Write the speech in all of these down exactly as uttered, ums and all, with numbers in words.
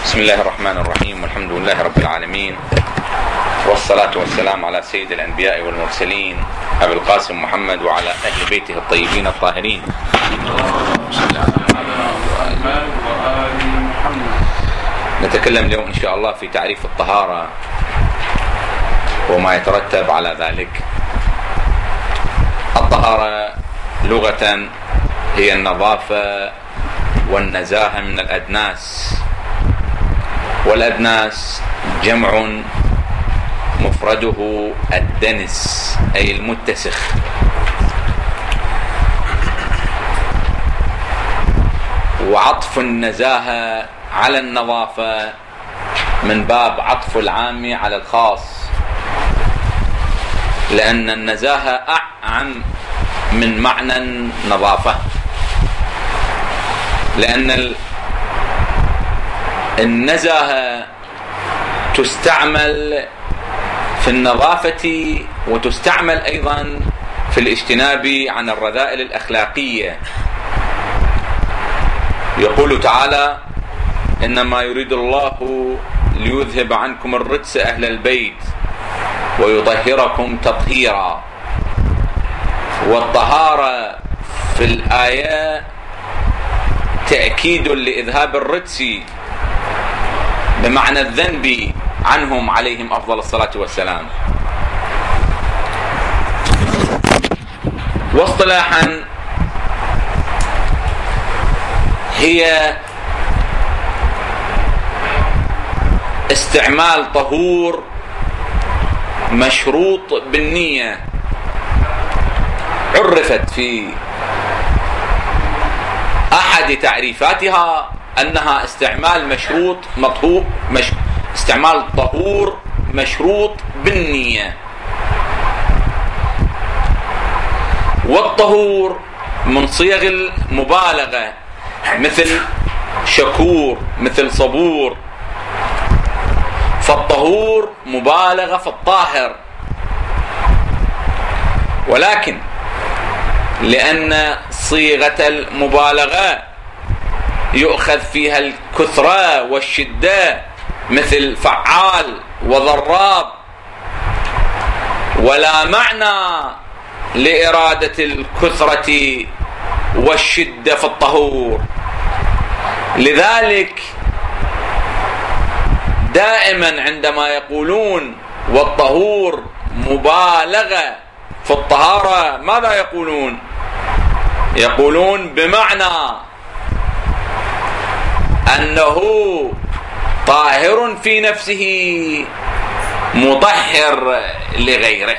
بسم الله الرحمن الرحيم، والحمد لله رب العالمين، والصلاة والسلام على سيد الأنبياء والمرسلين أبي القاسم محمد وعلى أهل بيته الطيبين الطاهرين. نتكلم اليوم إن شاء الله في تعريف الطهارة وما يترتب على ذلك. الطهارة لغة هي النظافة والنزاهة من الأدناس، والأدناس جمع مفرده الدنس أي المتسخ. وعطف النزاهة على النظافة من باب عطف العام على الخاص، لأن النزاهة أعم من معنى النظافة، لأن النزاهة تستعمل في النظافة وتستعمل أيضا في الاجتناب عن الرذائل الأخلاقية. يقول تعالى: إنما يريد الله ليذهب عنكم الرجس أهل البيت ويطهركم تطهيرا. والطهارة في الآية تأكيد لإذهاب الرجس بمعنى الذنب عنهم عليهم أفضل الصلاة والسلام. واصطلاحا هي استعمال طهور مشروط بالنية، عرفت في أحد تعريفاتها أنها استعمال مشروط مطهور مش استعمال طهور مشروط بالنية. والطهور من صيغ المبالغة، مثل شكور، مثل صبور. فالطهور مبالغة في الطاهر، ولكن لأن صيغة المبالغة يؤخذ فيها الكثرة والشدة، مثل فعال وضراب، ولا معنى لإرادة الكثرة والشدة في الطهور. لذلك دائما عندما يقولون والطهور مبالغة في الطهارة، ماذا يقولون؟ يقولون بمعنى أنه طاهر في نفسه مطهر لغيره.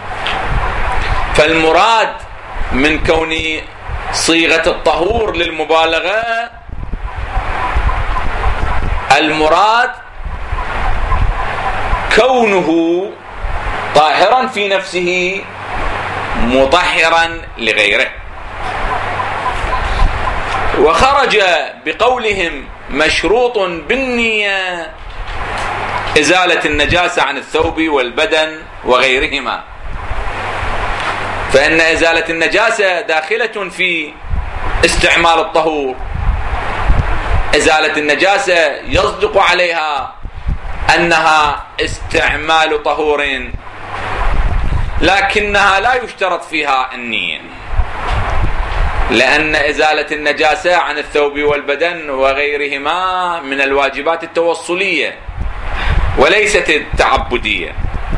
فالمراد من كون صيغة الطهور للمبالغة، المراد كونه طاهرا في نفسه مطهرا لغيره. وخرج بقولهم مشروط بالنية إزالة النجاسة عن الثوب والبدن وغيرهما، فإن إزالة النجاسة داخلة في استعمال الطهور. إزالة النجاسة يصدق عليها أنها استعمال طهور، لكنها لا يشترط فيها النية، لأن إزالة النجاسة عن الثوب والبدن وغيرهما من الواجبات التوصلية وليست التعبدية.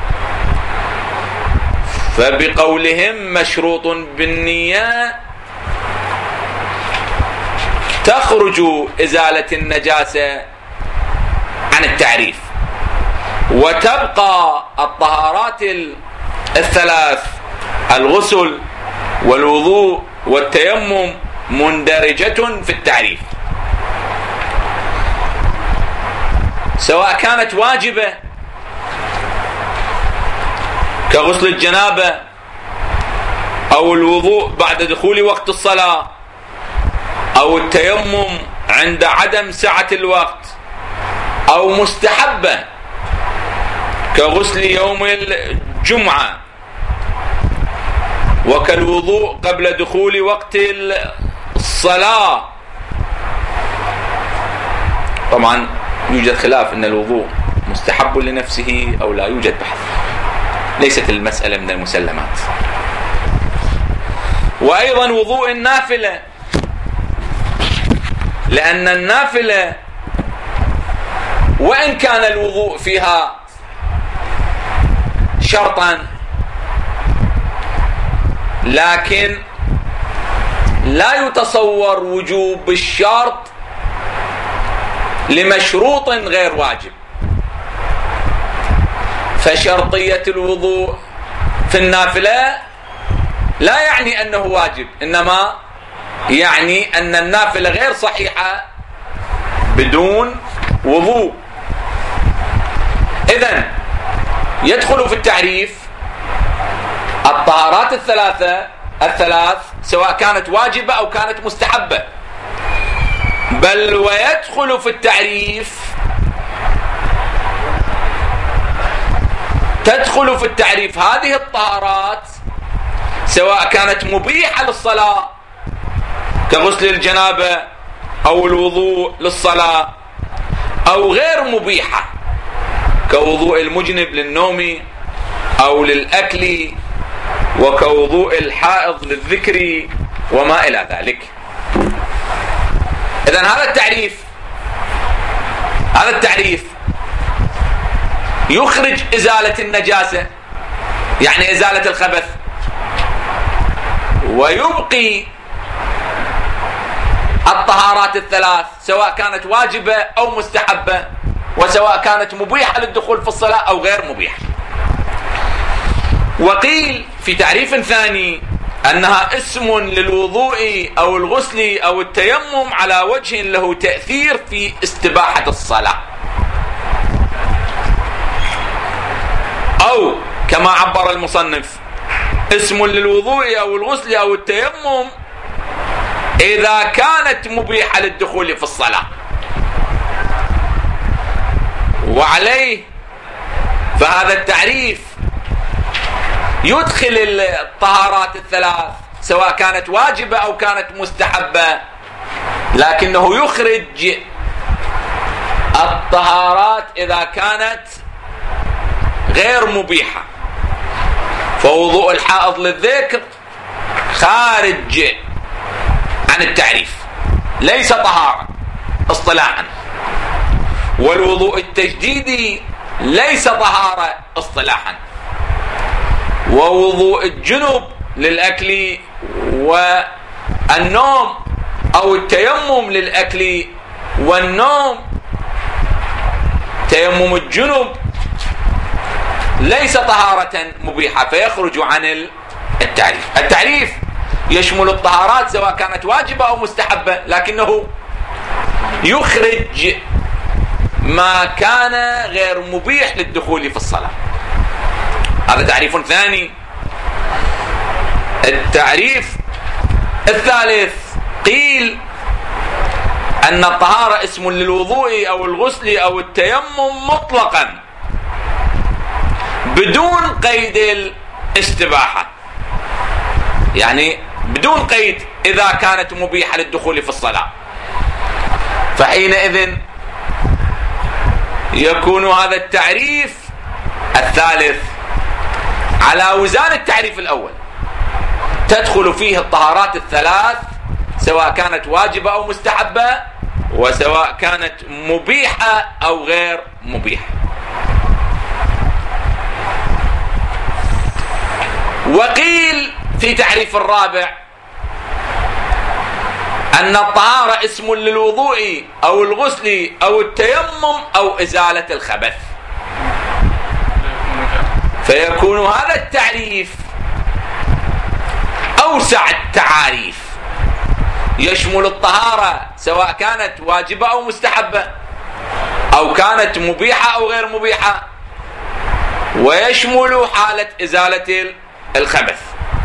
فبقولهم مشروط بالنية تخرج إزالة النجاسة عن التعريف، وتبقى الطهارات الثلاث: الغسل والوضوء والتيمم مندرجة في التعريف، سواء كانت واجبة كغسل الجنابة، أو الوضوء بعد دخول وقت الصلاة، أو التيمم عند عدم سعة الوقت، أو مستحبة كغسل يوم الجمعة، وكالوضوء قبل دخول وقت الصلاة. طبعا يوجد خلاف أن الوضوء مستحب لنفسه أو لا، يوجد بحث، ليست المسألة من المسلمات. وأيضا وضوء النافلة، لأن النافلة وإن كان الوضوء فيها شرطا لكن لا يتصور وجوب الشرط لمشروط غير واجب. فشرطية الوضوء في النافلة لا يعني أنه واجب، إنما يعني أن النافلة غير صحيحة بدون وضوء. إذن يدخل في التعريف الطهارات الثلاثة الثلاث سواء كانت واجبة أو كانت مستحبة، بل ويدخل في التعريف تدخل في التعريف هذه الطهارات سواء كانت مبيحة للصلاة كغسل الجنابة أو الوضوء للصلاة، أو غير مبيحة كوضوء المجنب للنوم أو للأكل، وكوضوء الحائض للذكر وما إلى ذلك. إذن هذا التعريف هذا التعريف يخرج إزالة النجاسة، يعني إزالة الخبث، ويبقي الطهارات الثلاث سواء كانت واجبة أو مستحبة، وسواء كانت مبيحة للدخول في الصلاة أو غير مبيحة. وقيل في تعريف ثاني أنها اسم للوضوء أو الغسل أو التيمم على وجه له تأثير في استباحة الصلاة، أو كما عبر المصنف اسم للوضوء أو الغسل أو التيمم إذا كانت مبيحة للدخول في الصلاة. وعليه فهذا التعريف يدخل الطهارات الثلاث سواء كانت واجبة أو كانت مستحبة، لكنه يخرج الطهارات إذا كانت غير مبيحة. فوضوء الحائض للذكر خارج عن التعريف، ليس طهارة اصطلاحا، والوضوء التجديدي ليس طهارة اصطلاحا، ووضوء الجنب للأكل والنوم أو التيمم للأكل والنوم، تيمم الجنب ليس طهارة مبيحة فيخرج عن التعريف. التعريف يشمل الطهارات سواء كانت واجبة أو مستحبة، لكنه يخرج ما كان غير مبيح للدخول في الصلاة. هذا تعريف ثاني. التعريف الثالث قيل أن الطهارة اسم للوضوء أو الغسل أو التيمم مطلقا بدون قيد الاستباحة، يعني بدون قيد إذا كانت مبيحة للدخول في الصلاة، فحينئذ يكون هذا التعريف الثالث على وزان التعريف الأول، تدخل فيه الطهارات الثلاث سواء كانت واجبة أو مستحبة، وسواء كانت مبيحة أو غير مبيحة. وقيل في تعريف الرابع أن الطهارة اسم للوضوء أو الغسل أو التيمم أو إزالة الخبث، فيكون هذا التعريف أوسع التعاريف، يشمل الطهارة سواء كانت واجبة أو مستحبة، أو كانت مبيحة أو غير مبيحة، ويشمل حالة إزالة الخبث.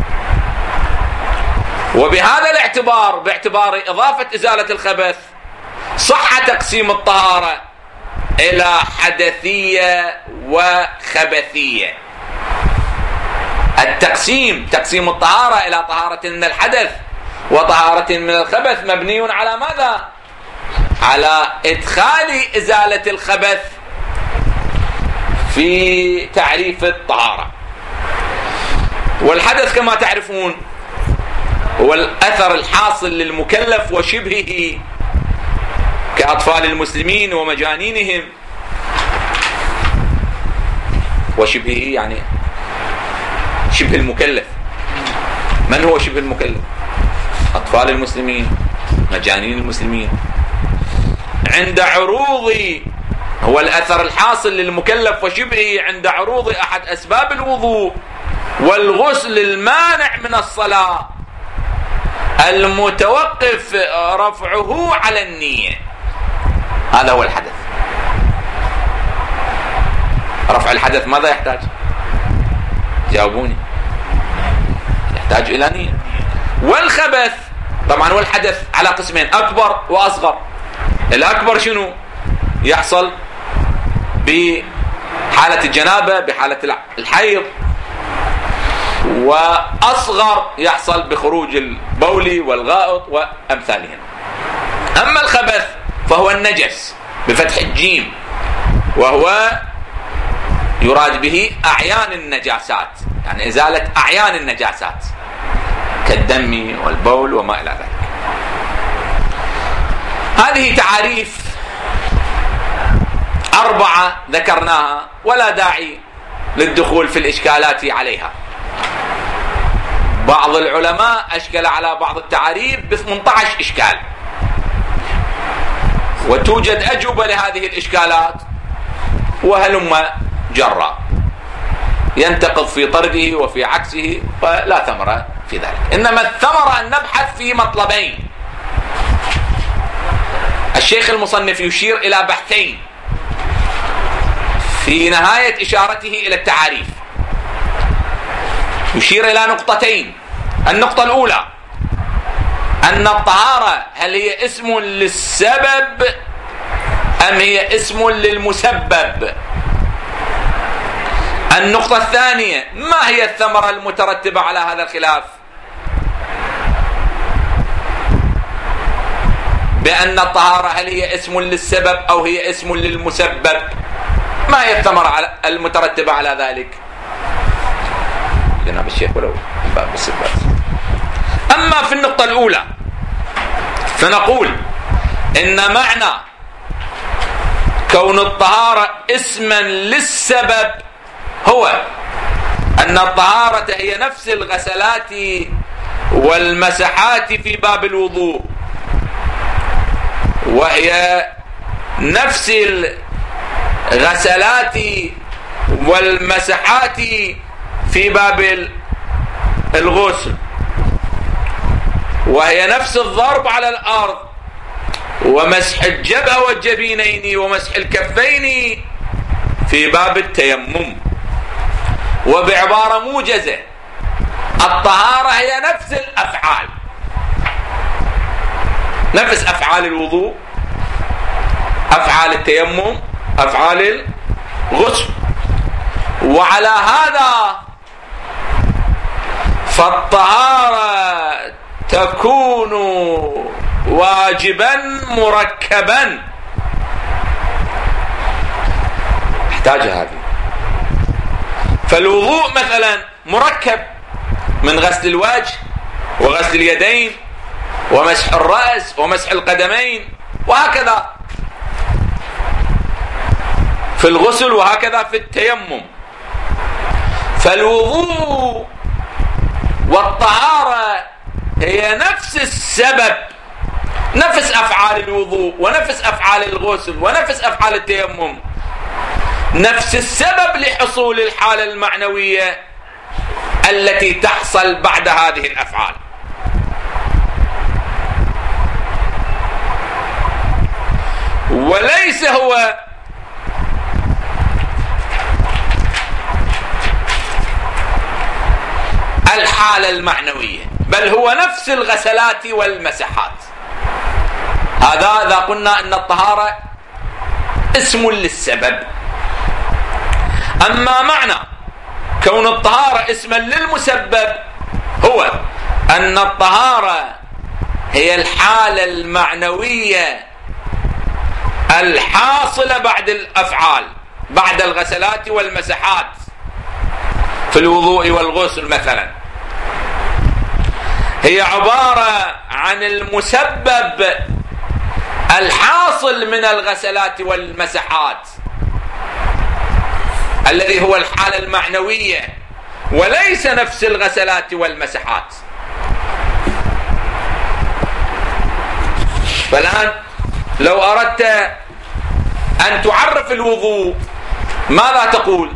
وبهذا الاعتبار، باعتبار إضافة إزالة الخبث، صح تقسيم الطهارة إلى حدثية وخبثية. التقسيم تقسيم الطهارة إلى طهارة من الحدث وطهارة من الخبث مبني على ماذا؟ على إدخال إزالة الخبث في تعريف الطهارة. والحدث كما تعرفون هو الأثر الحاصل للمكلف وشبهه كأطفال المسلمين ومجانينهم. وشبهه يعني شبه المكلف. من هو شبه المكلف؟ أطفال المسلمين، مجانين المسلمين. عند عروض هو الأثر الحاصل للمكلف وشبهه عند عروض أحد أسباب الوضوء والغسل المانع من الصلاة المتوقف رفعه على النية. هذا هو الحدث. رفع الحدث ماذا يحتاج؟ جاوبوني. يحتاج إلى نية. والخبث طبعا هو الحدث على قسمين، أكبر وأصغر. الأكبر شنو؟ يحصل بحالة الجنابة، بحالة الحيض. وأصغر يحصل بخروج البول والغائط وأمثالهم. أما الخبث فهو النجس بفتح الجيم، وهو يراد به أعيان النجاسات، يعني إزالة أعيان النجاسات كالدم والبول وما إلى ذلك. هذه تعاريف أربعة ذكرناها ولا داعي للدخول في الإشكالات عليها. بعض العلماء أشكل على بعض التعاريف ب ثمانية عشر إشكال، وتوجد أجوبة لهذه الإشكالات وهلم جرا، ينتقض في طرده وفي عكسه، فلا ثمرة في ذلك. إنما الثمرة أن نبحث في مطلبين. الشيخ المصنف يشير إلى بحثين في نهاية إشارته إلى التعاريف. يشير إلى نقطتين. النقطة الأولى أن الطهارة هل هي اسم للسبب أم هي اسم للمسبب؟ النقطة الثانية ما هي الثمرة المترتبة على هذا الخلاف؟ بأن الطهارة هل هي اسم للسبب أو هي اسم للمسبب؟ ما هي الثمرة المترتبة على ذلك؟ جناب الشيخ ولو باب السبات. أما في النقطة الأولى فنقول إن معنى كون الطهارة اسما للسبب هو أن الطهارة هي نفس الغسلات والمسحات في باب الوضوء، وهي نفس الغسلات والمسحات في باب الغسل، وهي نفس الضرب على الأرض ومسح الجبهة والجبينين ومسح الكفين في باب التيمم. وبعبارة موجزة الطهارة هي نفس الأفعال، نفس أفعال الوضوء، أفعال التيمم، أفعال الغسل. وعلى هذا فالطهارة تكون واجبا مركبا. احتاج هذه. فالوضوء مثلا مركب من غسل الوجه وغسل اليدين ومسح الرأس ومسح القدمين، وهكذا في الغسل وهكذا في التيمم. فالوضوء والطهارة هي نفس السبب، نفس أفعال الوضوء ونفس أفعال الغسل ونفس أفعال التيمم، نفس السبب لحصول الحالة المعنوية التي تحصل بعد هذه الأفعال. وليس هو الحالة المعنوية، بل هو نفس الغسلات والمسحات. هذا إذا قلنا أن الطهارة اسم للسبب. أما معنى كون الطهارة اسما للمسبب هو أن الطهارة هي الحالة المعنوية الحاصلة بعد الأفعال، بعد الغسلات والمسحات في الوضوء والغسل مثلا، هي عبارة عن المسبب الحاصل من الغسلات والمسحات الذي هو الحالة المعنوية، وليس نفس الغسلات والمسحات. فالآن لو أردت أن تعرف الوضوء ماذا تقول؟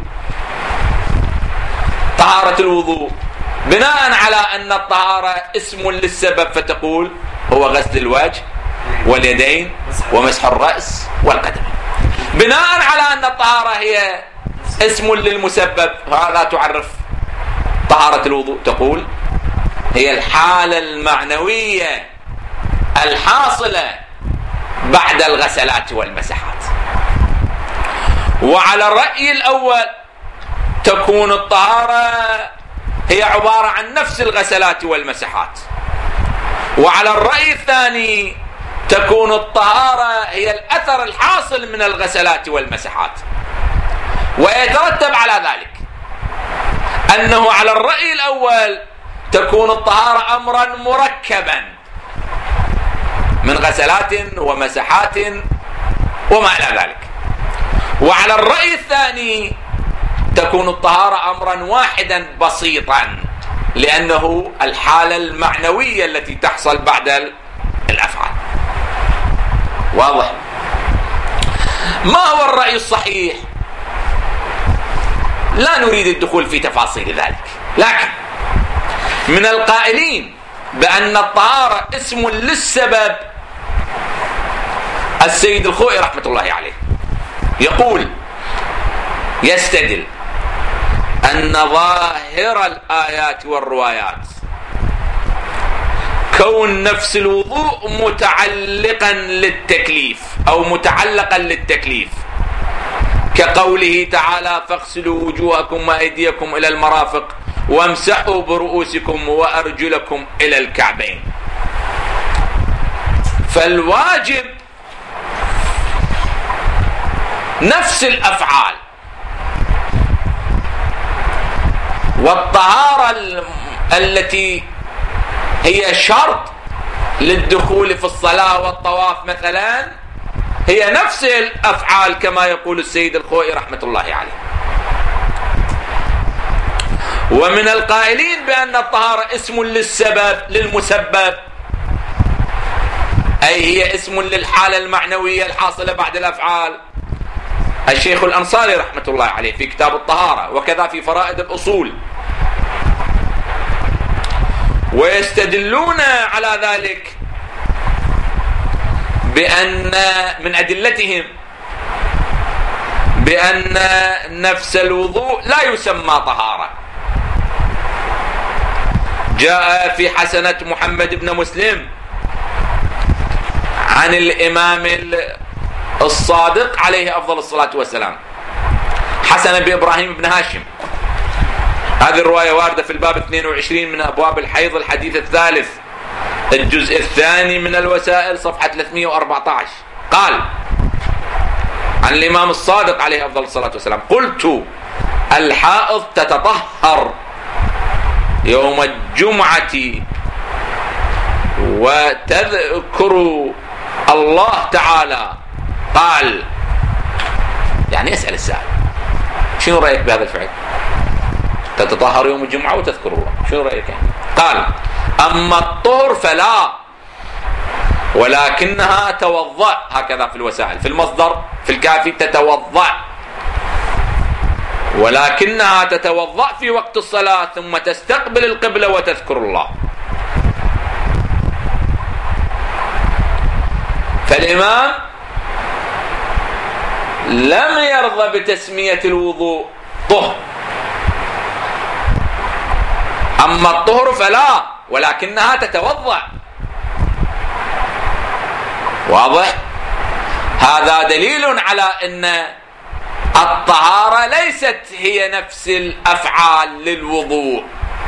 طهارة الوضوء بناء على أن الطهارة اسم للسبب، فتقول هو غسل الوجه واليدين ومسح الرأس والقدم. بناء على أن الطهارة هي اسم للمسبب، هذا تعرف طهارة الوضوء، تقول هي الحالة المعنوية الحاصلة بعد الغسلات والمسحات. وعلى الرأي الأول تكون الطهارة هي عبارة عن نفس الغسلات والمسحات. وعلى الرأي الثاني تكون الطهارة هي الأثر الحاصل من الغسلات والمسحات. ويترتب على ذلك أنه على الرأي الأول تكون الطهارة أمرا مركبا من غسلات ومسحات وما إلى ذلك. وعلى الرأي الثاني تكون الطهارة أمرا واحدا بسيطا، لأنه الحالة المعنوية التي تحصل بعد الأفعال. واضح؟ ما هو الرأي الصحيح؟ لا نريد الدخول في تفاصيل ذلك، لكن من القائلين بأن الطهارة اسم للسبب السيد الخوئي رحمة الله عليه، يقول يستدل أن ظاهر الآيات والروايات كون نفس الوضوء متعلقا للتكليف أو متعلقا للتكليف، كقوله تعالى فاغسلوا وجوهكم وأيديكم إلى المرافق وامسحوا برؤوسكم وأرجلكم إلى الكعبين. فالواجب نفس الأفعال، والطهارة التي هي شرط للدخول في الصلاة والطواف مثلا هي نفس الأفعال كما يقول السيد الخوئي رحمة الله عليه. ومن القائلين بأن الطهارة اسم للسبب للمسبب، أي هي اسم للحالة المعنوية الحاصلة بعد الأفعال، الشيخ الأنصاري رحمة الله عليه في كتاب الطهارة، وكذا في فرائد الأصول. ويستدلون على ذلك بأن من أدلتهم بأن نفس الوضوء لا يسمى طهارة. جاء في حسنة محمد بن مسلم عن الإمام الصادق عليه أفضل الصلاة والسلام، حسنة بإبراهيم بن هاشم. هذه الرواية واردة في الباب اثنين وعشرين من أبواب الحيض، الحديث الثالث، الجزء الثاني من الوسائل، صفحة ثلاثمئة وأربعة عشر. قال عن الإمام الصادق عليه أفضل الصلاة والسلام: قلت الحائض تتطهر يوم الجمعة وتذكر الله تعالى. قال يعني يسأل السائل شنو رأيك بهذا الفعل؟ تتطهر يوم الجمعة وتذكر الله، شنو رأيك يعني؟ قال أما الطهر فلا، ولكنها توضأ، هكذا في الوسائل، في المصدر في الكافي تتوضأ، ولكنها تتوضأ في وقت الصلاة ثم تستقبل القبلة وتذكر الله. فالإمام لم يرضى بتسمية الوضوء طهر. أما الطهر فلا، ولكنها تتوضأ. واضح؟ هذا دليل على أن الطهارة ليست هي نفس الأفعال للوضوء،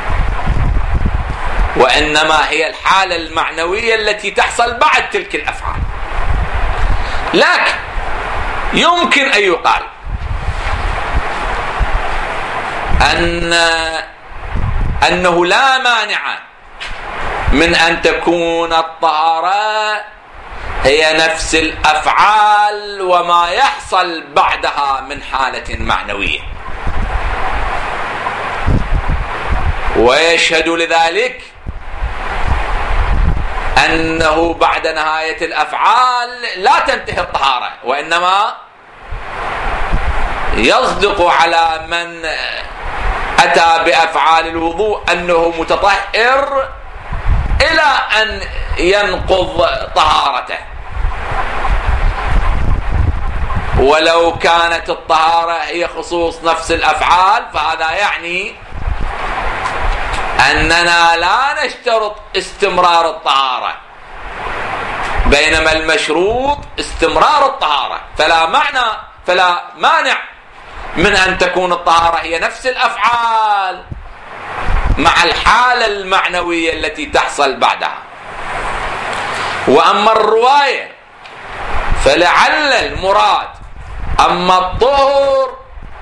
وإنما هي الحالة المعنوية التي تحصل بعد تلك الأفعال. لكن يمكن أن يقال أن أنه لا مانع من أن تكون الطهارة هي نفس الأفعال وما يحصل بعدها من حالة معنوية، ويشهد لذلك أنه بعد نهاية الأفعال لا تنتهي الطهارة، وإنما يصدق على من أتى بأفعال الوضوء أنه متطهر إلى أن ينقض طهارته. ولو كانت الطهارة هي خصوص نفس الأفعال فهذا يعني أننا لا نشترط استمرار الطهارة، بينما المشروط استمرار الطهارة، فلا معنى فلا مانع من أن تكون الطهارة هي نفس الأفعال مع الحالة المعنوية التي تحصل بعدها. وأما الرواية فلعل المراد أما الطهر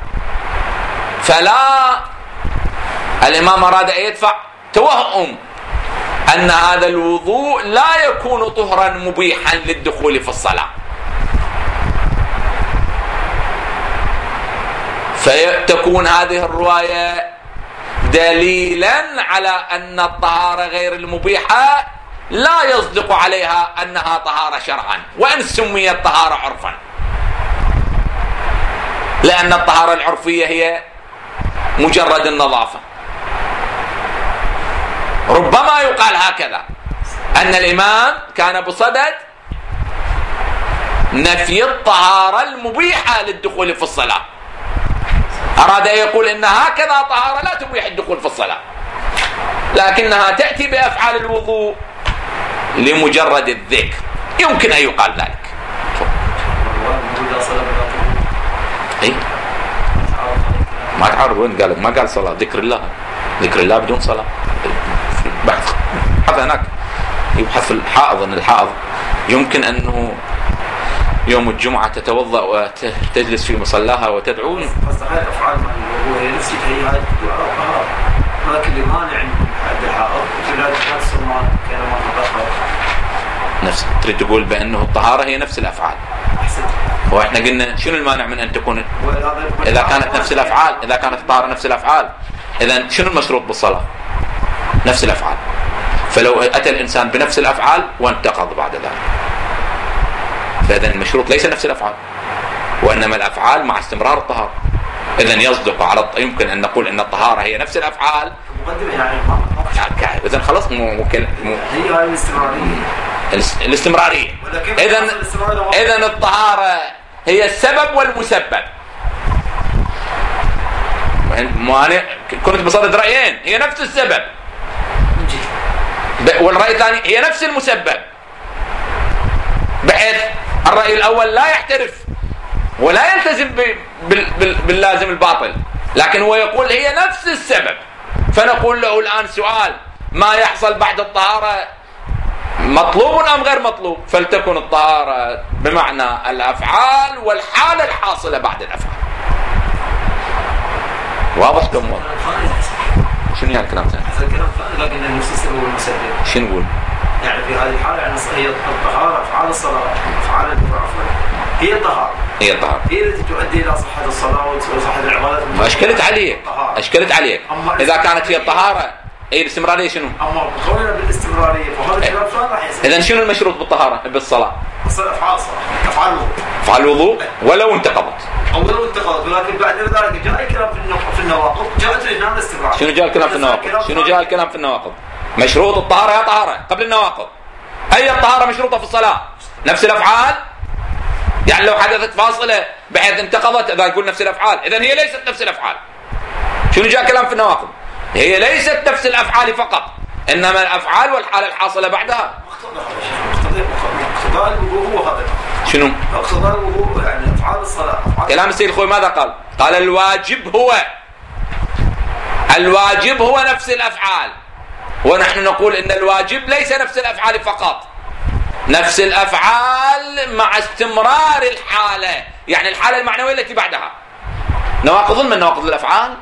فلا، الإمام أراد أن يدفع توهم أن هذا الوضوء لا يكون طهرا مبيحا للدخول في الصلاة، فتكون هذه الرواية دليلا على أن الطهارة غير المبيحة لا يصدق عليها أنها طهارة شرعا، وإن سميت طهارة عرفا، لأن الطهارة العرفية هي مجرد النظافة. ربما يقال هكذا أن الإمام كان بصدد نفي الطهارة المبيحة للدخول في الصلاة، أراد أن يقول إن هكذا طهارة لا تبيح الدخول في الصلاة، لكنها تأتي بأفعال الوضوء لمجرد الذكر، يمكن أن يقال ذلك. إيه؟ ما تعرف وين قال؟ ما قال صلاة، ذكر الله، ذكر الله بدون صلاة. بحث بحث هناك يبحث في الحائض، أن الحائض يمكن أنه يوم الجمعة تتوضأ وتجلس في مصلاها وتدعو. قصد هاي الأفعال مع الوضوء هي نفسها هي هاي الدعاء والطهارة، ولكن اللي مانع عند الحائض لا تحصل ما كان ما تطهر. نفس تريد تقول بأنه الطهارة هي نفس الأفعال. أحسن. وإحنا قلنا شنو المانع من أن تكون إذا كانت نفس الأفعال، إذا كانت الطهارة نفس الأفعال، إذا شنو المشروط بالصلاة؟ نفس الأفعال. فلو أتى الإنسان بنفس الأفعال وانتقض بعد ذلك، فإذا المشروط ليس نفس الأفعال، وإنما الأفعال مع استمرار الطهارة. إذا يصدق على الط... يمكن أن نقول أن الطهارة هي نفس الأفعال. يعني إذا خلاص ممكن مو... هي هاي الاستمرارية. الاستمرارية. إذا إذا الطهارة هي السبب والمسبب. أنا كنت بصدد رأيين، هي نفس السبب، والرأي الثاني هي نفس المسبب، بحيث الرأي الأول لا يحترف ولا يلتزم باللازم الباطل، لكن هو يقول هي نفس السبب. فنقول له الآن سؤال: ما يحصل بعد الطهارة مطلوب أم غير مطلوب؟ فلتكن الطهارة بمعنى الأفعال والحالة الحاصلة بعد الأفعال. واضح كم واضح؟ شنو يعني الكلام ثاني؟ هذا الكلام لكن النفس السبب والمسبب. شنو نقول؟ يعني في هذه الحالة يعني هي الطهارة أفعال الصلاة، أفعال الدعاء هي الطهارة. هي الطهارة. هي التي تؤدي إلى صحة الصلاة وصحة العبادات. أشكلت عليك. أشكلت عليك. إذا كانت هي الطهارة هي الاستمرارية شنو؟ أما قولنا بالاستمرارية فهذا الكلام فعلا راح يصير. إذا شنو المشروط بالطهارة بالصلاة؟ الصلاة أفعال الصلاة، أفعال الوضوء. أفعال الوضوء ولو انتقضت. أو ولو انتقضت، ولكن بعد ذلك جاء الكلام في النواقض، جاءت لنا الاستمرار. شنو جاء الكلام في النواقض؟ شنو جاء الكلام في النواقض؟ مشروط الطهارة يا طهارة قبل النواقض. أي الطهارة مشروطة في الصلاة؟ نفس الأفعال؟ يعني لو حدثت فاصلة بحيث انتقضت إذا نقول نفس الأفعال، إذن هي ليست نفس الأفعال. شنو جاء كلام في النواقض؟ هي ليست نفس الأفعال فقط، إنما الأفعال والحالة الحاصلة بعدها. اقتضاء الوضوء هو هذا. شنو؟ اقتضاء الوضوء يعني أفعال الصلاة. كلام السيد الخوي ماذا قال؟ قال الواجب هو الواجب هو نفس الأفعال، ونحن نقول إن الواجب ليس نفس الأفعال فقط، نفس الأفعال مع استمرار الحالة يعني الحالة المعنوية التي بعدها. نواقض من نواقض الأفعال؟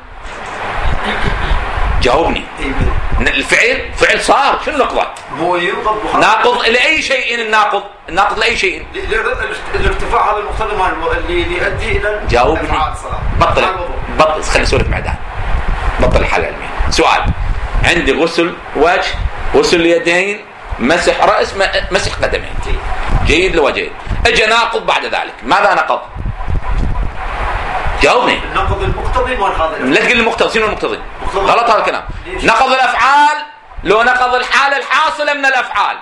جاوبني. الفعل فعل صار، شنو نقضه؟ هو ينقض ناقض لأي شيء. الناقض الناقض لأي شيء. الارتفاع هذا المقتضى اللي يؤدي إلى جاوبني. بطل بطل خلي نسولف بعدها. بطل الحالة العلمية. سؤال: عندي غسل وجه، غسل اليدين، مسح رأس، مسح قدمين. جيد لو جيد. اجى ناقض بعد ذلك، ماذا نقض؟ جاوبني. نقض المقتضي مال هذا. لا تقول المقتضي، شنو المقتضي؟ غلط هذا الكلام. نقض الافعال لو نقض الحالة الحاصلة من الافعال.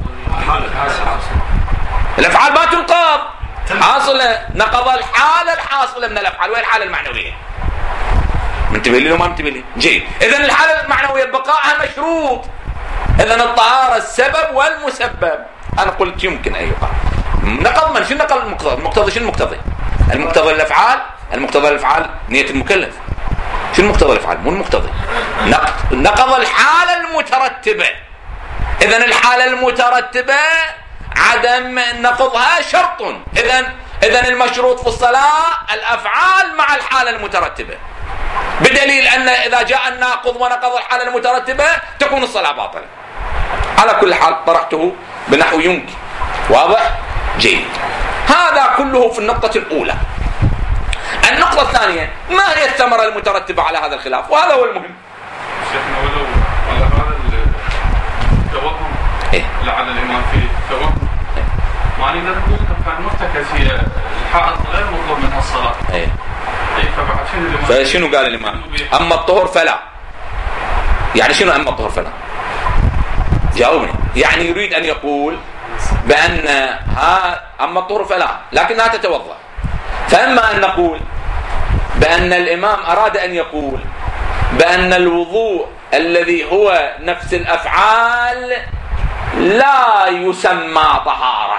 الافعال ما تنقض حاصلة، نقض الحالة الحاصلة من الافعال. وهي الحالة المعنوية. منتبه لي لو ما منتبه لي؟ جيد. اذا الحالة المعنوية بقائها مشروط. اذا الطهارة السبب والمسبب. انا قلت يمكن ان يقال نقض من. شنو نقض المقتضي؟ المقتضي شنو المقتضي؟ المقتضي الافعال. المقتضى الافعال نية المكلف. شنو مقتضى الافعال؟ مو المقتضي. نقض الحالة المترتبة. اذا الحالة المترتبة عدم نقضها شرط. اذا اذا المشروط في الصلاة الافعال مع الحالة المترتبة، بدليل ان اذا جاء الناقض ونقض الحالة المترتبة تكون الصلاة باطلة. على كل حال طرحته بنحو يمكن. واضح؟ جيد. هذا كله في النقطة الأولى. النقطة الثانية: ما هي الثمرة المترتبة على هذا الخلاف؟ وهذا هو المهم. شيخنا ولو على هذا التوهم إيه؟ لعل الإمام فيه توهم، معني إذا نقول كان مرتكز هي الحائط غير مطلوب منها الصلاة. إيه؟ إيه فبعد شنو الإمام؟ فشنو قال الإمام؟ أما الطهر فلا. يعني شنو أما الطهر فلا؟ جاوبني. يعني يريد أن يقول بأن ها أما الطهر فلا لكنها تتوضأ. فأما أن نقول بأن الإمام أراد أن يقول بأن الوضوء الذي هو نفس الأفعال لا يسمى طهارة،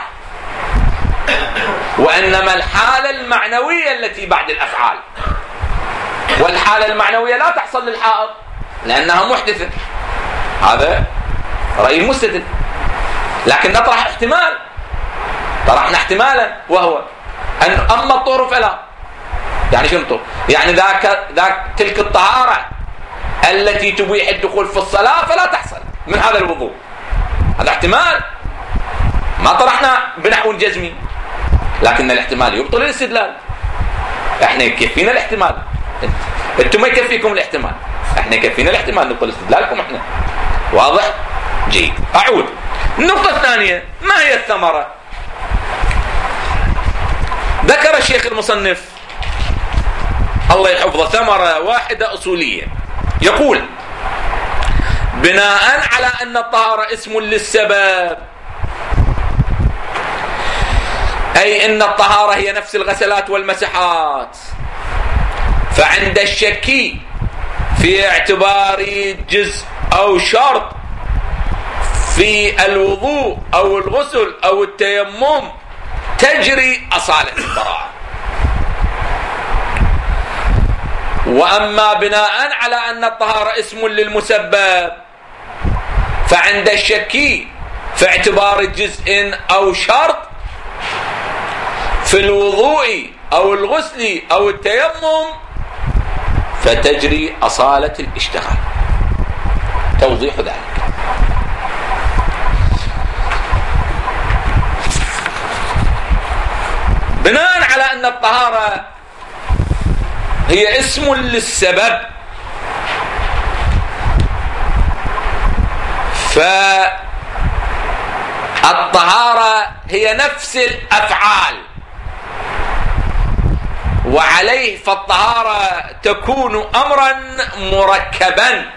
وإنما الحالة المعنوية التي بعد الأفعال. والحالة المعنوية لا تحصل للحائض لأنها محدثة. هذا رأي المستدل. لكن نطرح احتمال، طرحنا احتمالا وهو أن أما الطهر فلا. يعني شنو الطهر؟ يعني ذاك ذاك تلك الطهارة التي تبيح الدخول في الصلاة فلا تحصل من هذا الوضوء. هذا احتمال، ما طرحنا بنحو جزمي، لكن الاحتمال يبطل الاستدلال. احنا يكفينا الاحتمال، انتم ما يكفيكم الاحتمال، احنا يكفينا الاحتمال نبطل استدلالكم احنا. واضح؟ جيد. اعود. النقطة الثانية: ما هي الثمرة؟ ذكر الشيخ المصنف الله يحفظه ثمرة واحدة أصولية، يقول: بناء على أن الطهارة اسم للسبب، أي أن الطهارة هي نفس الغسلات والمسحات، فعند الشك في اعتبار جزء أو شرط في الوضوء أو الغسل أو التيمم تجري أصالة البراءة. وأما بناء على أن الطهارة اسم للمسبب، فعند الشك في اعتبار جزء أو شرط في الوضوء أو الغسل أو التيمم فتجري أصالة الاشتغال. توضيح ذلك: بناء على أن الطهارة هي اسم للسبب، فالطهارة هي نفس الأفعال، وعليه فالطهارة تكون أمرا مركبا.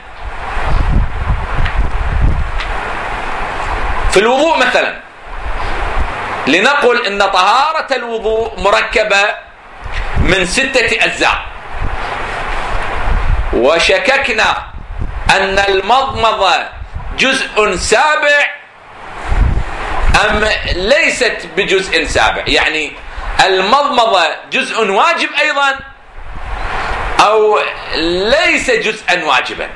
في الوضوء مثلا لنقل إن طهارة الوضوء مركبة من ستة أجزاء، وشككنا أن المضمضة جزء سابع أم ليست بجزء سابع، يعني المضمضة جزء واجب أيضا أو ليس جزءا واجبا.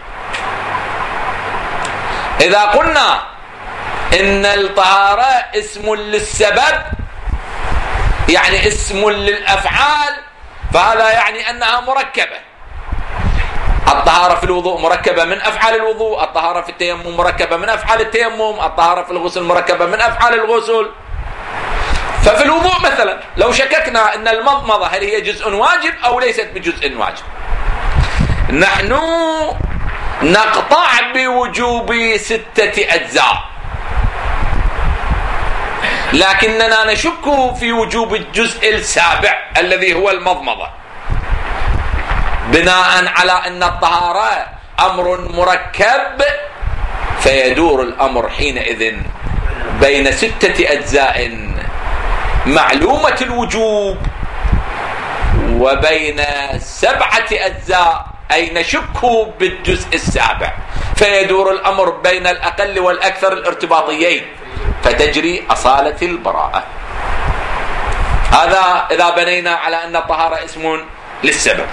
إذا قلنا إن الطهارة اسم للسبب يعني اسم للأفعال، فهذا يعني أنها مركبة. الطهارة في الوضوء مركبة من أفعال الوضوء، الطهارة في التيمم مركبة من أفعال التيمم، الطهارة في الغسل مركبة من أفعال الغسل. ففي الوضوء مثلا لو شككنا أن المضمضة هل هي جزء واجب أو ليست بجزء واجب، نحن نقطع بوجوب ستة أجزاء، لكننا نشك في وجوب الجزء السابع الذي هو المضمضة، بناء على أن الطهارة أمر مركب، فيدور الأمر حينئذ بين ستة أجزاء معلومة الوجوب وبين سبعة أجزاء أي نشك بالجزء السابع، فيدور الأمر بين الأقل والأكثر الارتباطيين، فتجري أصالة البراءة. هذا إذا بنينا على أن الطهارة اسم للسبب.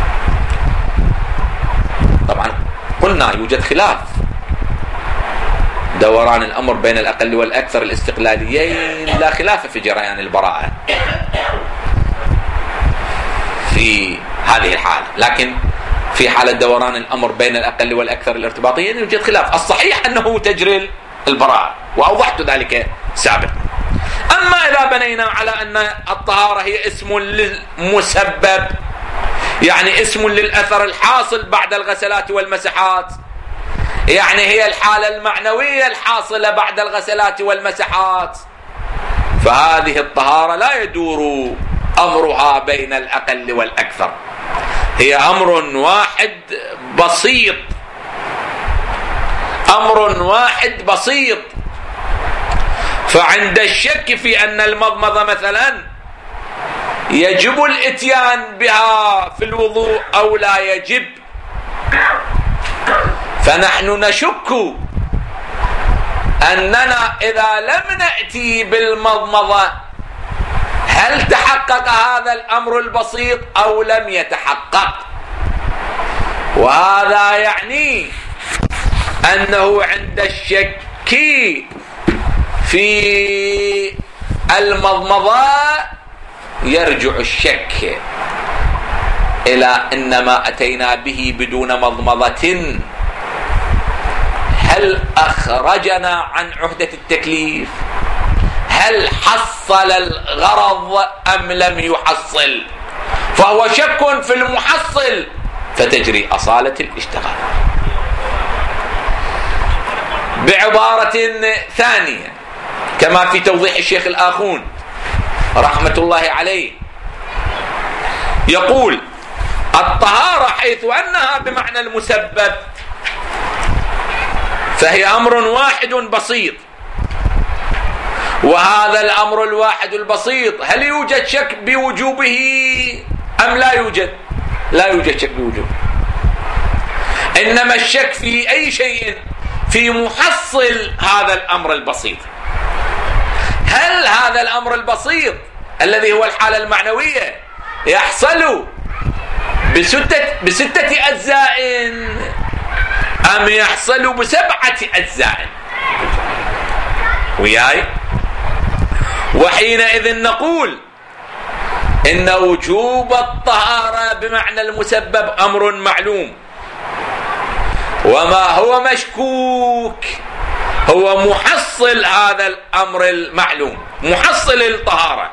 طبعا قلنا يوجد خلاف، دوران الأمر بين الأقل والأكثر الاستقلاليين لا خلاف في جريان البراءة في هذه الحالة، لكن في حالة دوران الأمر بين الأقل والأكثر الارتباطيين يوجد خلاف. الصحيح أنه تجري البراءة، وأوضحت ذلك سابقا. أما إذا بنينا على أن الطهارة هي اسم للمسبب، يعني اسم للأثر الحاصل بعد الغسلات والمسحات، يعني هي الحالة المعنوية الحاصلة بعد الغسلات والمسحات، فهذه الطهارة لا يدور أمرها بين الأقل والأكثر، هي أمر واحد بسيط، أمر واحد بسيط. فعند الشك في أن المضمضة مثلا يجب الاتيان بها في الوضوء أو لا يجب، فنحن نشك أننا إذا لم نأتي بالمضمضة هل تحقق هذا الأمر البسيط أو لم يتحقق، وهذا يعني أنه عند الشك في المضمضة يرجع الشك إلى أن ما أتينا به بدون مضمضة هل أخرجنا عن عهدة التكليف، هل حصل الغرض أم لم يحصل، فهو شك في المحصل، فتجري أصالة الاشتغال. بعبارة ثانية كما في توضيح الشيخ الآخون رحمة الله عليه، يقول الطهارة حيث أنها بمعنى المسبب فهي أمر واحد بسيط، وهذا الأمر الواحد البسيط هل يوجد شك بوجوبه أم لا يوجد؟ لا يوجد شك بوجوبه، إنما الشك في أي شيء في محصل هذا الأمر البسيط. هل هذا الأمر البسيط الذي هو الحالة المعنوية يحصل بستة, بستة أجزاء أم يحصل بسبعة أجزاء؟ وياي؟ وحينئذ نقول إن وجوب الطهارة بمعنى المسبب أمر معلوم، وما هو مشكوك هو محصل هذا الأمر المعلوم، محصل الطهارة،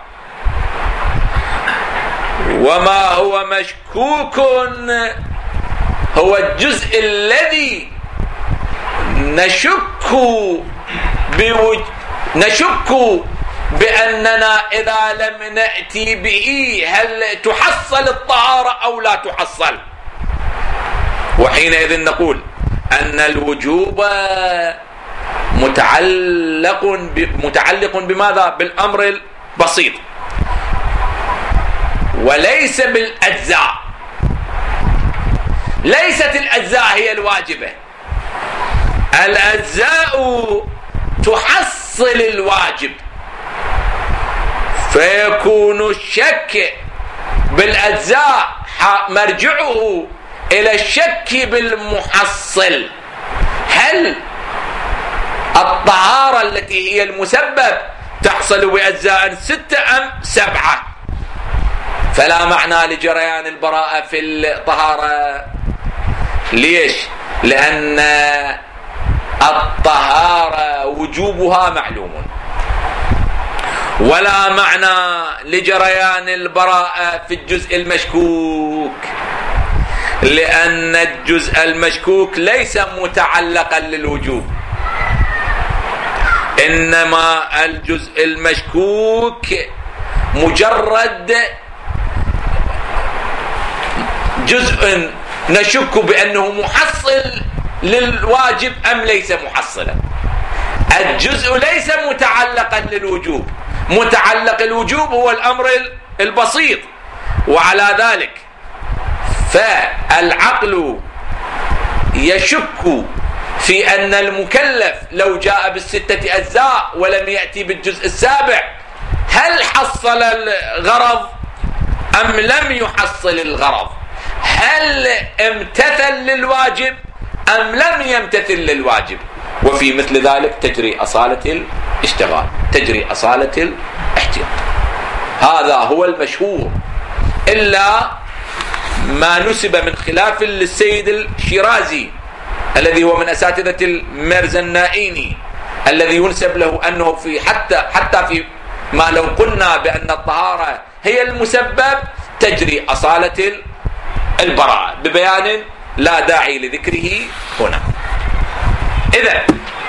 وما هو مشكوك هو الجزء الذي نشك بوج... نشك بأننا إذا لم نأتي به هل تحصل الطهارة أو لا تحصل. وحينئذ نقول أن الوجوب متعلق ب... متعلق بماذا؟ بالأمر البسيط وليس بالأجزاء. ليست الأجزاء هي الواجبة، الأجزاء تحصل الواجب، فيكون الشك بالأجزاء مرجعه إلى الشك بالمحصل. هل الطهارة التي هي المسبب تحصل بأجزاء ستة أم سبعة، فلا معنى لجريان البراءة في الطهارة. ليش؟ لأن الطهارة وجوبها معلوم، ولا معنى لجريان البراءة في الجزء المشكوك، لأن الجزء المشكوك ليس متعلقا للوجوب، إنما الجزء المشكوك مجرد جزء نشك بأنه محصل للواجب أم ليس محصلا. الجزء ليس متعلقا للوجوب، متعلق الوجوب هو الأمر البسيط. وعلى ذلك فالعقل يشك في أن المكلف لو جاء بالستة أجزاء ولم يأتي بالجزء السابع هل حصل الغرض أم لم يحصل الغرض، هل امتثل للواجب أم لم يمتثل للواجب. وفي مثل ذلك تجري أصالة الاشتغال، تجري أصالة الاحتياط. هذا هو المشهور، إلا ما نسب من خلاف للسيد الشيرازي الذي هو من أساتذة الميرزا النائيني، الذي ينسب له أنه في حتى حتى في ما لو قلنا بأن الطهارة هي المسبب تجري أصالة البراءة، ببيان لا داعي لذكره هنا. إذا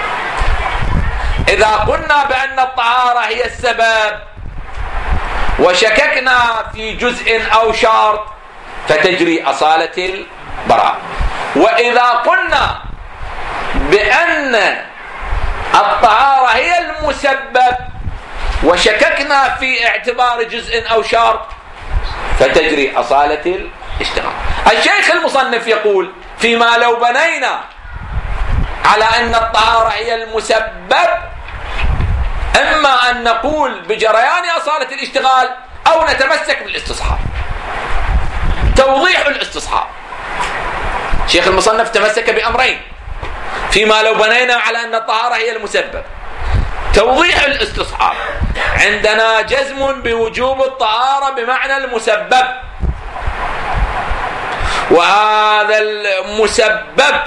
إذا قلنا بأن الطهارة هي السبب وشككنا في جزء أو شرط فتجري أصالة البراءة. وإذا قلنا بأن الطهارة هي المسبب وشككنا في اعتبار جزء أو شرط فتجري أصالة الاشتغال. الشيخ المصنف يقول فيما لو بنينا على أن الطهارة هي المسبب إما أن نقول بجريان أصالة الاشتغال أو نتمسك بالاستصحاب. توضيح الاستصحاب، شيخ المصنف تمسك بأمرين فيما لو بنينا على أن الطهارة هي المسبب. توضيح الاستصحاب، عندنا جزم بوجوب الطهارة بمعنى المسبب، وهذا المسبب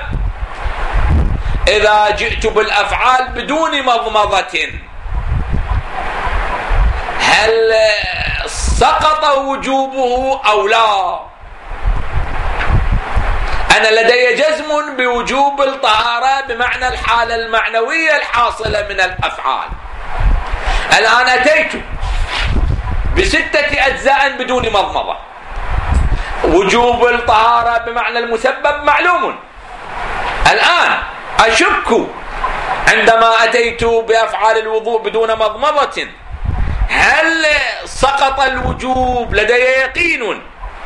إذا جئت بالأفعال بدون مضمضة هل سقط وجوبه أو لا؟ أنا لدي جزم بوجوب الطهارة بمعنى الحالة المعنوية الحاصلة من الأفعال. الآن أتيت بستة أجزاء بدون مضمضة، وجوب الطهارة بمعنى المسبب معلوم. الآن أشك عندما أتيت بأفعال الوضوء بدون مضمضة هل سقط الوجوب؟ لدي يقين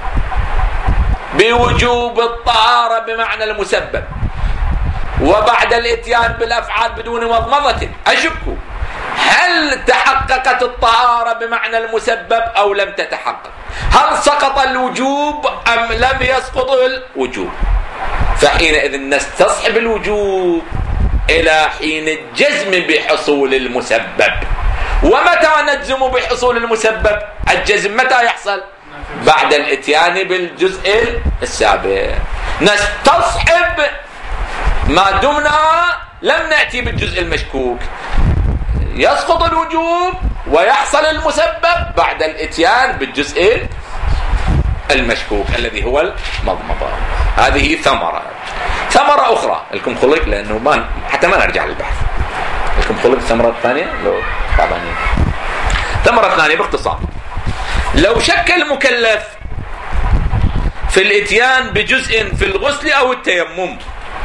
بوجوب الطهارة بمعنى المسبب، وبعد الاتيان بالأفعال بدون مضمضة أشك هل تحققت الطهارة بمعنى المسبب أو لم تتحقق، هل سقط الوجوب أم لم يسقط الوجوب. فحينئذ نستصحب الوجوب إلى حين الجزم بحصول المسبب. ومتى نجزم بحصول المسبب؟ الجزم متى يحصل؟ بعد الاتيان بالجزء السابع. نستصحب ما دمنا لم نأتي بالجزء المشكوك، يسقط الوجوب ويحصل المسبب بعد الاتيان بالجزء المشكوك الذي هو المضمضة. هذه ثمرة. ثمرة أخرى لكم خلق، لأنه ما حتى ما نرجع للبحث. لكم خلق ثمرة ثانية لو طبعا. ثمرة ثانية باختصار، لو شك المكلف في الاتيان بجزء في الغسل أو التيمم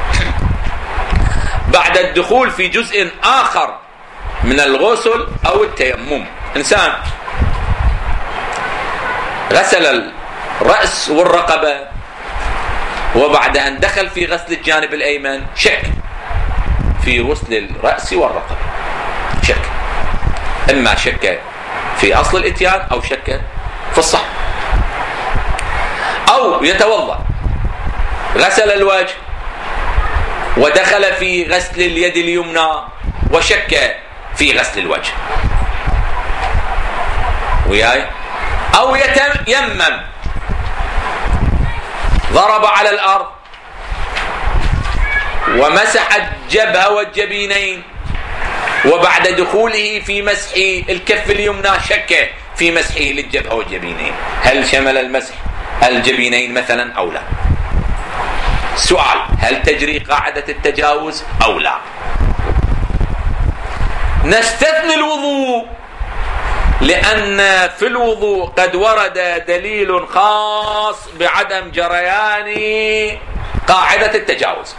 بعد الدخول في جزء آخر من الغسل أو التيمم، إنسان غسل الرأس والرقبة وبعد أن دخل في غسل الجانب الأيمن شك في غسل الرأس والرقبة، شك إما شك في أصل الاتيان أو شك في الصح. أو يتوضأ غسل الوجه ودخل في غسل اليد اليمنى وشك في غسل الوجه، وياي؟ أو يتيمم، ضرب على الأرض ومسح الجبهة والجبينين، وبعد دخوله في مسح الكف اليمنى شك في مسحه للجبهة والجبينين، هل شمل المسح الجبينين مثلا أو لا؟ سؤال: هل تجري قاعدة التجاوز أو لا؟ نستثني الوضوء، لأن في الوضوء قد ورد دليل خاص بعدم جريان قاعدة التجاوز،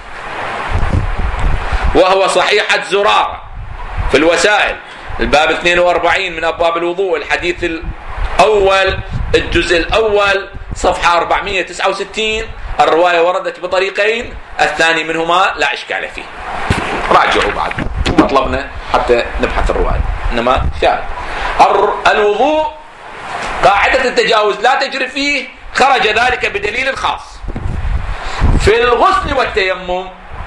وهو صحيحة زرارة في الوسائل الباب اثنين وأربعين من أبواب الوضوء، الحديث الأول الجزء الأول صفحة أربعمائة وتسعة وستين. الرواية وردت بطريقين، الثاني منهما لا إشكال فيه، راجعوا بعد مطلبنا حتى نبحث الرواية، إنما شاهد الوضوء قاعدة التجاوز لا تجري فيه، خرج ذلك بدليل خاص. في الغسل والتيمم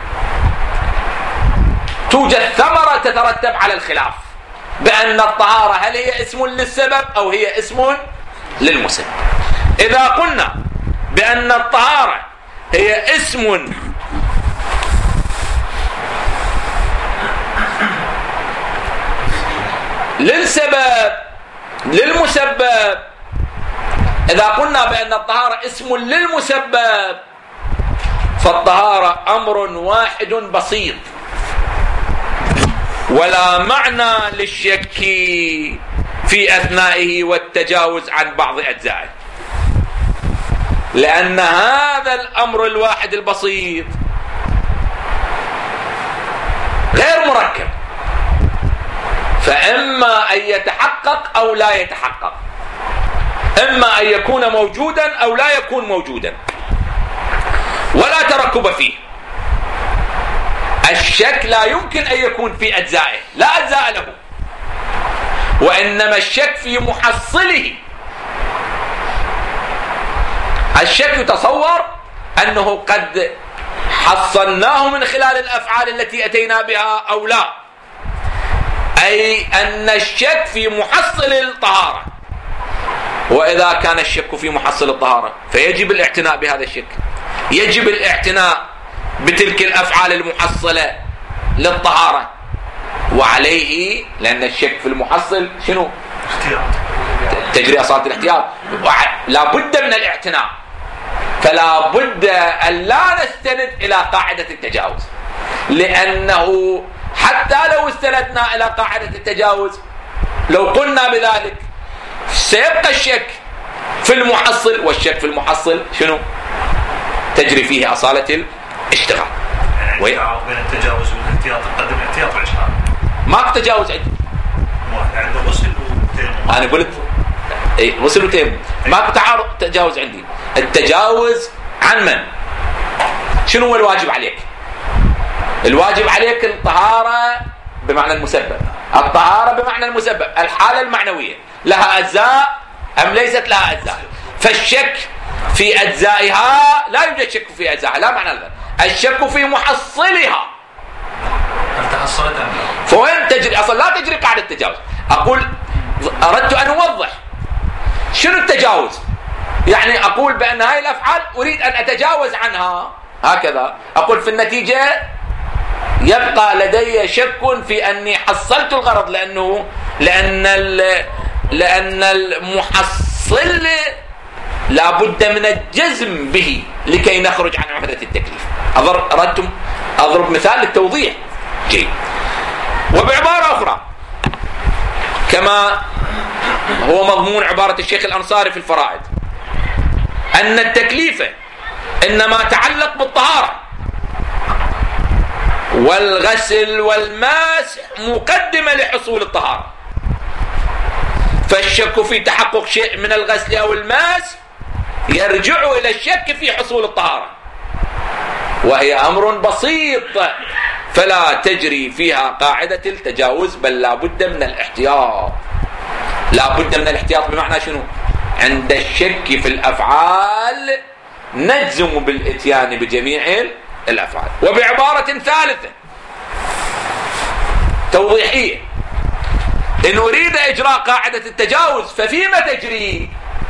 توجد ثمرة تترتب على الخلاف، بأن الطهارة هل هي اسم للسبب أو هي اسم للمسبب. إذا قلنا بأن الطهارة هي اسم للسبب للمسبب، إذا قلنا بأن الطهارة اسم للمسبب، فالطهارة أمر واحد بسيط، ولا معنى للشك في أثنائه والتجاوز عن بعض أجزائه، لأن هذا الأمر الواحد البسيط غير مركب، فإما أن يتحقق أو لا يتحقق، إما أن يكون موجودا أو لا يكون موجودا، ولا تركب فيه. الشك لا يمكن أن يكون في أجزائه، لا أجزاء له، وإنما الشك في محصله. الشك يتصور أنه قد حصلناه من خلال الأفعال التي أتينا بها أو لا، أي أن الشك في محصل الطهارة. وإذا كان الشك في محصل الطهارة فيجب الاعتناء بهذا الشك، يجب الاعتناء بتلك الأفعال المحصلة للطهارة، وعليه لأن الشك في المحصل شنو؟ تجري أصالة الاحتياط، لا بد من الاعتناء، فلا بد أن لا نستند إلى قاعدة التجاوز، لأنه حتى لو استندنا إلى قاعدة التجاوز، لو قلنا بذلك سيبقى الشك في المحصل، والشك في المحصل شنو؟ تجري فيه أصالة الاشتغال. بين التجاوز والاحتياط، قدم الاحتياط والاشتغال. ماكو تجاوز عندي، عنده غسل وتيمم. أنا قلت إيه غسل وتيمم، ماكو تعارض تجاوز عندي. التجاوز عن من؟ شنو هو الواجب عليك؟ الواجب عليك الطهارة بمعنى المسبب، الطهارة بمعنى المسبب، الحالة المعنوية لها أجزاء أم ليست لها أجزاء؟ فالشك في أجزائها لا يوجد شك في أجزائها، لا معنى ذلك. الشك في محصلها، هل تحصلت أم لا؟ فوين تجري؟ أصلا لا تجري قاعدة التجاوز. أقول أردت أن أوضح شنو التجاوز، يعني أقول بأن هاي الأفعال أريد أن أتجاوز عنها، هكذا أقول في النتيجة يبقى لدي شك في أني حصلت الغرض، لأنه لأن لأن المحصل لا بد من الجزم به لكي نخرج عن عهدة التكليف. أردتم أضرب مثال للتوضيح. جيد. وبعبارة أخرى كما هو مضمون عبارة الشيخ الأنصاري في الفرائد، أن التكليف إنما تعلق بالطهارة، والغسل والماس مقدمة لحصول الطهارة، فالشك في تحقق شيء من الغسل أو الماس يرجع إلى الشك في حصول الطهارة، وهي أمر بسيط فلا تجري فيها قاعدة التجاوز، بل لا بد من الاحتياط. لا بد من الاحتياط بمعنى شنو؟ عند الشك في الأفعال نجزم بالإتيان بجميع الأفعال. وبعبارة ثالثة توضيحية، إن أريد إجراء قاعدة التجاوز ففيما تجري؟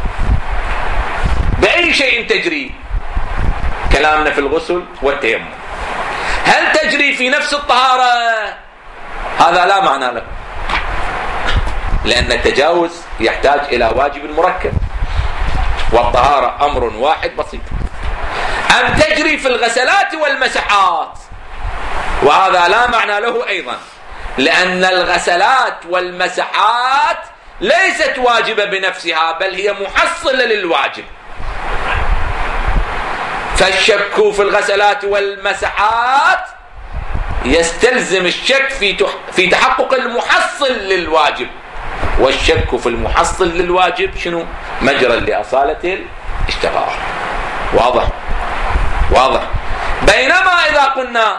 بأي شيء تجري؟ كلامنا في الغسل والتيمم. هل تجري في نفس الطهارة؟ هذا لا معنى له، لأن التجاوز يحتاج إلى واجب مركب، والطهارة أمر واحد بسيط. أم تجري في الغسلات والمسحات؟ وهذا لا معنى له أيضا، لأن الغسلات والمسحات ليست واجبة بنفسها، بل هي محصلة للواجب. فالشك في الغسلات والمسحات يستلزم الشك في في تحقق المحصل للواجب، والشك في المحصل للواجب شنو؟ مجرى لأصالة الاشتغال. واضح؟ واضح. بينما إذا قلنا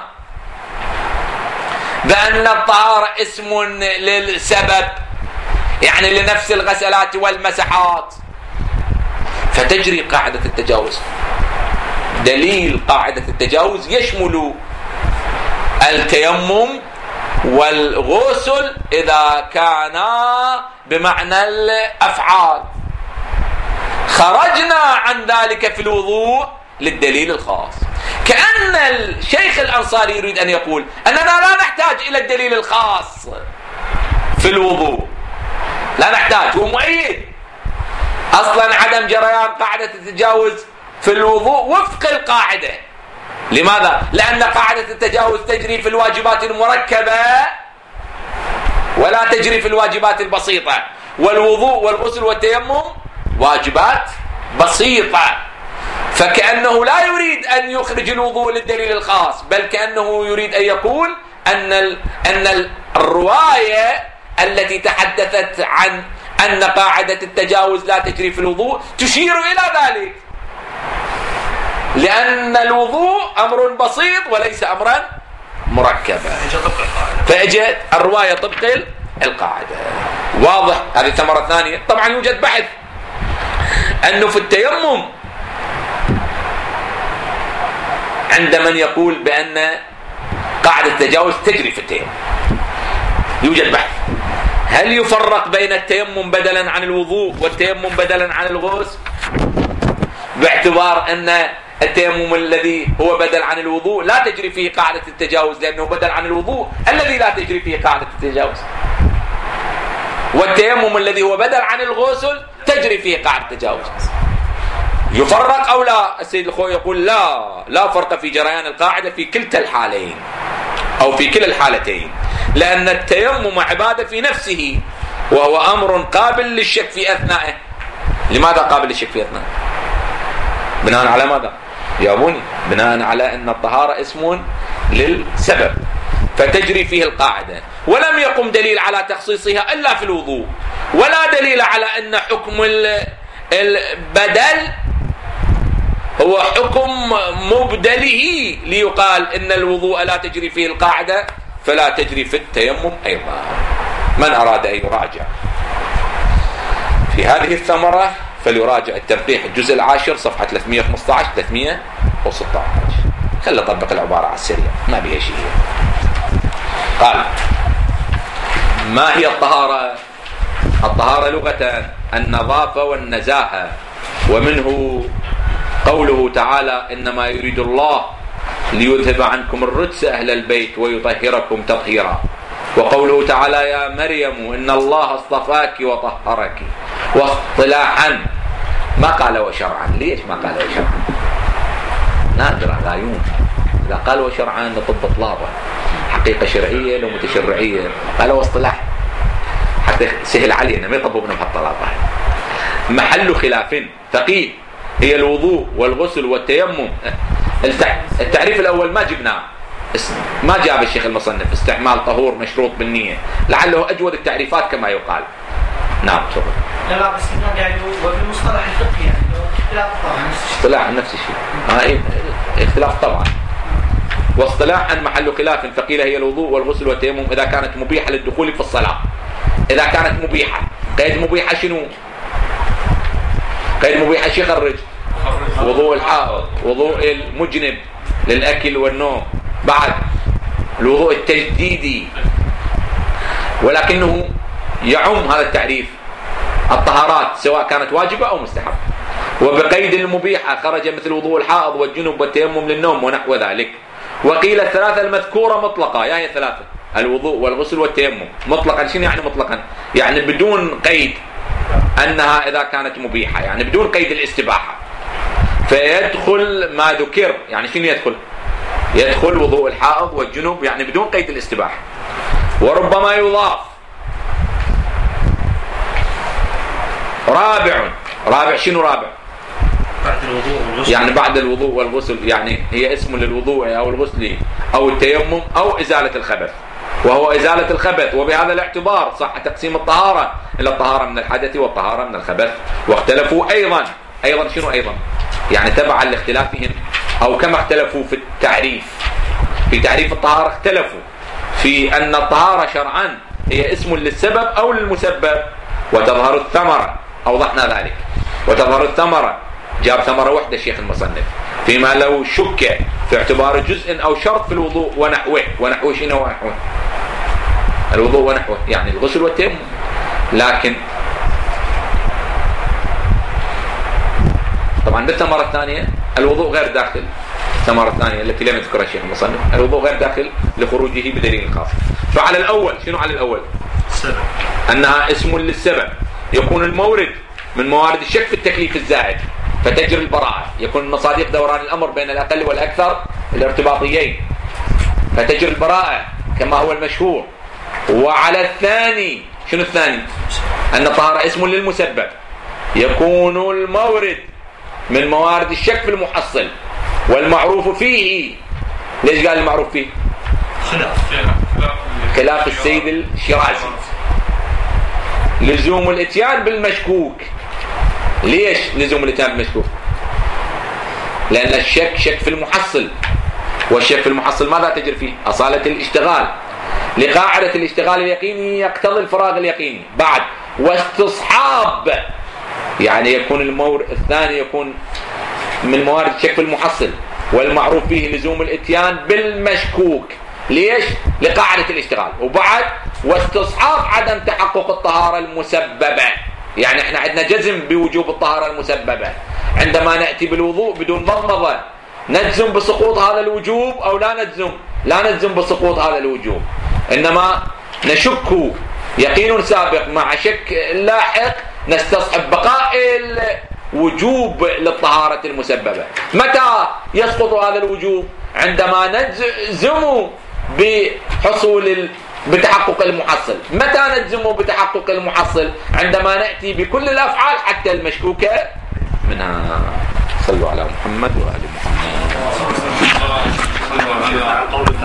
بأن الطهارة اسم للسبب، يعني لنفس الغسلات والمسحات، فتجري قاعدة التجاوز. دليل قاعدة التجاوز يشمل التيمم والغسل إذا كانا بمعنى الأفعال. خرجنا عن ذلك في الوضوء للدليل الخاص. كأن الشيخ الأنصاري يريد أن يقول أننا لا نحتاج إلى الدليل الخاص في الوضوء، لا نحتاج. هو مؤيد أصلا عدم جريان قاعدة التجاوز في الوضوء وفق القاعدة. لماذا؟ لأن قاعدة التجاوز تجري في الواجبات المركبة ولا تجري في الواجبات البسيطة، والوضوء والغسل والتيمم واجبات بسيطة. فكأنه لا يريد أن يخرج الوضوء للدليل الخاص، بل كأنه يريد أن يقول أن أن الرواية التي تحدثت عن أن قاعدة التجاوز لا تجري في الوضوء تشير إلى ذلك، لأن الوضوء أمر بسيط وليس أمرا مركبا، فأجت الرواية طبق القاعدة. واضح؟ هذه ثمرة ثانية. طبعا يوجد بحث أنه في التيمم عند من يقول بأن قاعدة التجاوز تجري في التيمم. يوجد بحث هل يفرق بين التيمم بدلا عن الوضوء والتيمم بدلا عن الغسل، باعتبار أن التيمم الذي هو بدل عن الوضوء لا تجري فيه قاعدة التجاوز لأنه بدل عن الوضوء الذي لا تجري فيه قاعدة التجاوز، والتيمم الذي هو بدل عن الغسل تجري فيه قاعدة التجاوز. يفرق أو لا؟ السيد الخوي يقول لا لا فرق في جريان القاعدة في كلتا الحالين أو في كلا الحالتين، لأن التيمم عبادة في نفسه وهو أمر قابل للشك في أثنائه. لماذا قابل للشك في أثنائه؟ بناء على ماذا؟ جاوبوني. بناء على أن الطهارة اسم للسبب فتجري فيه القاعدة، ولم يقم دليل على تخصيصها إلا في الوضوء، ولا دليل على أن حكم البدل هو حكم مبدله ليقال إن الوضوء لا تجري فيه القاعدة فلا تجري في التيمم أيضا. من أراد أن يراجع في هذه الثمرة فليراجع التنقيح الجزء العاشر صفحة ثلاثمئة وخمسة عشر ثلاثمئة وستة عشر. خلي أطبق العبارة على السريع ما بها شيء. قال: ما هي الطهارة؟ الطهارة لغة النظافة والنزاهة، ومنه قوله تعالى: إنما يريد الله ليذهب عنكم الرجس أهل البيت ويطهركم تطهيرا. وقوله تعالى: يا مريم إن الله اصطفاك وطهرك. واصطلاحا ما قال وشرعا. ليش ما قال وشرعا؟ نادرة لا يوم. إذا قال وشرعا نطب طلابة حقيقة شرعية لو متشرعية، قال واصطلاح حتى سهل علينا ما يطببنا بهالطلابة. محل خلاف ثقيل هي الوضوء والغسل والتيمم. التعريف الأول ما جبناه، ما جاب الشيخ المصنف استعمال طهور مشروط بالنية، لعله أجود التعريفات كما يقال. نعم تفضل. لا لا بس يعني وبالمصطلح الفقهي يعني اختلاف طبعا. اصطلاح نفس الشيء. آه اختلاف طبعا. واصطلاحا محل خلاف فقيل هي الوضوء والغسل والتيمم إذا كانت مبيحة للدخول في الصلاة. إذا كانت مبيحة، قيد مبيحة شنو؟ قيد مبيحة شو يخرج؟ وضوء الحائض، وضوء المجنب للأكل والنوم، بعد الوضوء التجديدي، ولكنه يعم هذا التعريف الطهارات سواء كانت واجبة أو مستحبة. وبقيد المبيحة خرج مثل وضوء الحائض والجنب والتيمم للنوم ونحو ذلك. وقيل الثلاثة المذكورة مطلقة، يعني هي ثلاثة: الوضوء والغسل والتيمم مطلقا. شنو يعني مطلقا؟ يعني بدون قيد أنها إذا كانت مبيحة، يعني بدون قيد الاستباحة. فيدخل ما ذكر، يعني شنو يدخل؟ يدخل وضوء الحائض والجنب يعني بدون قيد الاستباحة. وربما يضاف رابع. رابع شنو رابع؟ بعد الوضوء والغسل، يعني بعد الوضوء والغسل، يعني هي اسم للوضوء أو الغسل أو التيمم أو إزالة الخبث، وهو إزالة الخبث. وبهذا الاعتبار صح تقسيم الطهارة إلى الطهارة من الحدث والطهارة من الخبث. واختلفوا أيضا أيضا شنو أيضا؟ يعني تبعا لاختلافهم أو كما اختلفوا في التعريف. في تعريف الطهارة اختلفوا في أن الطهارة شرعا هي اسم للسبب أو للمسبب. وتظهر الثمرة، أوضحنا ذلك. وتظهر الثمرة، جاب ثمرة واحدة الشيخ المصنف، فيما لو شك في اعتبار جزء أو شرط في الوضوء ونحوه. ونحوه شنو ونحوه؟ الوضوء ونحوه يعني الغسل والتيمم. لكن طبعا بالثمرة الثانية الوضوء غير داخل. الثمرة الثانية التي لم يذكرها الشيخ المصنف الوضوء غير داخل لخروجه بدليل خاص. فعلى الأول شنو على الأول؟ السبب. أنها اسم للسبب، يكون المورد من موارد الشك في التكليف الزائد فتجري البراءة. يكون من مصادق دوران الأمر بين الأقل والأكثر الارتباطيين فتجري البراءة كما هو المشهور. وعلى الثاني شنو الثاني؟ أن الطهارة اسم للمسبب، يكون المورد من موارد الشك في المحصل والمعروف فيه. ليش قال المعروف فيه؟ خلاف خلاف السيد الشيرازي. لزوم الاتيان بالمشكوك. ليش لزوم الاتيان بالمشكوك؟ لأن الشك شك في المحصل، والشك في المحصل ماذا تجري فيه؟ أصالة الاشتغال، لقاعدة الاشتغال اليقيني يقتضي الفراغ اليقيني. بعد واستصحاب، يعني يكون المورد الثاني يكون من موارد الشك في المحصل والمعروف فيه لزوم الاتيان بالمشكوك. ليش؟ لقاعدة الاشتغال. وبعد واستصحاب عدم تحقق الطهارة المسببة، يعني احنا عندنا جزم بوجوب الطهارة المسببة. عندما نأتي بالوضوء بدون مضمضة نجزم بسقوط هذا الوجوب أو لا نجزم؟ لا نجزم بسقوط هذا الوجوب، إنما نشك يقين سابق مع شك لاحق نستصحب بقاء الوجوب للطهارة المسببة. متى يسقط هذا الوجوب؟ عندما نجزم بحصول بتحقق المحصل. متى نجزم بتحقق المحصل؟ عندما نأتي بكل الأفعال حتى المشكوكة منها. صلوا على محمد وآل محمد.